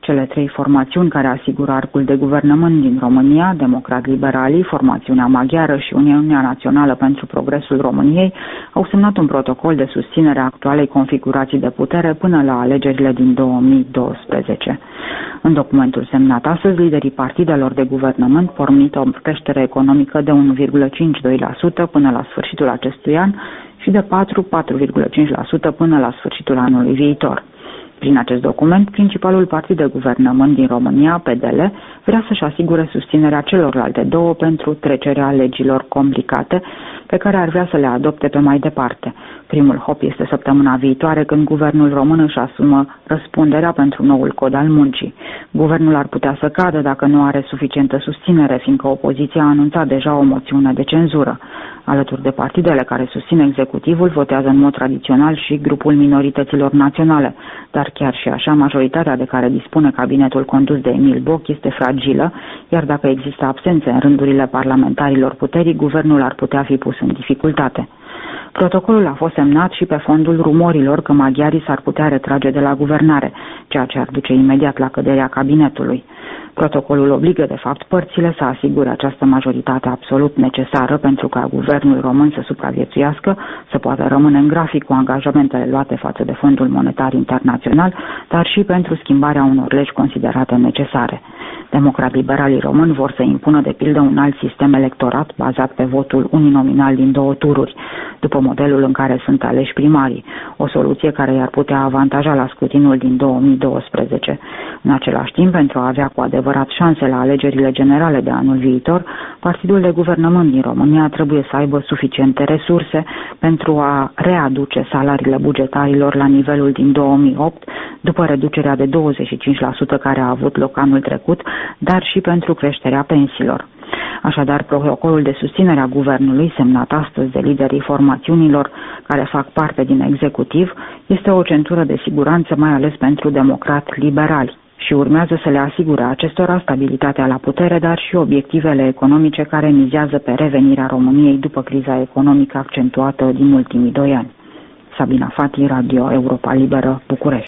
Cele trei formațiuni care asigură arcul de guvernământ din România, Democrat-Liberalii, Formațiunea Maghiară și Uniunea Națională pentru Progresul României, au semnat un protocol de susținere a actualei configurații de putere până la alegerile din 2012. În documentul semnat astăzi, liderii partidelor de guvernământ promit o creștere economică de 1,52% până la sfârșitul acestui an și de 4,5% până la sfârșitul anului viitor. Prin acest document, principalul partid de guvernământ din România, PDL, vrea să-și asigure susținerea celorlalte două pentru trecerea legilor complicate pe care ar vrea să le adopte pe mai departe. Primul hop este săptămâna viitoare, când guvernul român își asumă răspunderea pentru noul cod al muncii. Guvernul ar putea să cadă dacă nu are suficientă susținere, fiindcă opoziția a anunțat deja o moțiune de cenzură. Alături de partidele care susțin executivul, votează în mod tradițional și grupul minorităților naționale, dar chiar și așa, majoritatea de care dispune cabinetul condus de Emil Boc este fragilă, iar dacă există absențe în rândurile parlamentarilor puterii, guvernul ar putea fi pus în dificultate. Protocolul a fost semnat și pe fondul rumorilor că maghiarii s-ar putea retrage de la guvernare, ceea ce ar duce imediat la căderea cabinetului. Protocolul obligă, de fapt, părțile să asigure această majoritate absolut necesară pentru ca guvernul român să supraviețuiască, să poată rămâne în grafic cu angajamentele luate față de Fondul Monetar Internațional, dar și pentru schimbarea unor legi considerate necesare. Democrat-liberalii români vor să impună, de pildă, un alt sistem electorat bazat pe votul uninominal din două tururi, după modelul în care sunt aleși primarii, o soluție care i-ar putea avantaja la scrutinul din 2012. În același timp, pentru a avea cu adevărat șanse la alegerile generale de anul viitor, partidul de guvernământ din România trebuie să aibă suficiente resurse pentru a readuce salariile bugetarilor la nivelul din 2008, după reducerea de 25% care a avut loc anul trecut, dar și pentru creșterea pensiilor. Așadar, protocolul de susținere a guvernului, semnat astăzi de liderii formațiunilor care fac parte din executiv, este o centură de siguranță, mai ales pentru democrat-liberali, și urmează să le asigure acestora stabilitatea la putere, dar și obiectivele economice care mizează pe revenirea României după criza economică accentuată din ultimii 2 ani. Sabina Fati, Radio Europa Liberă, București.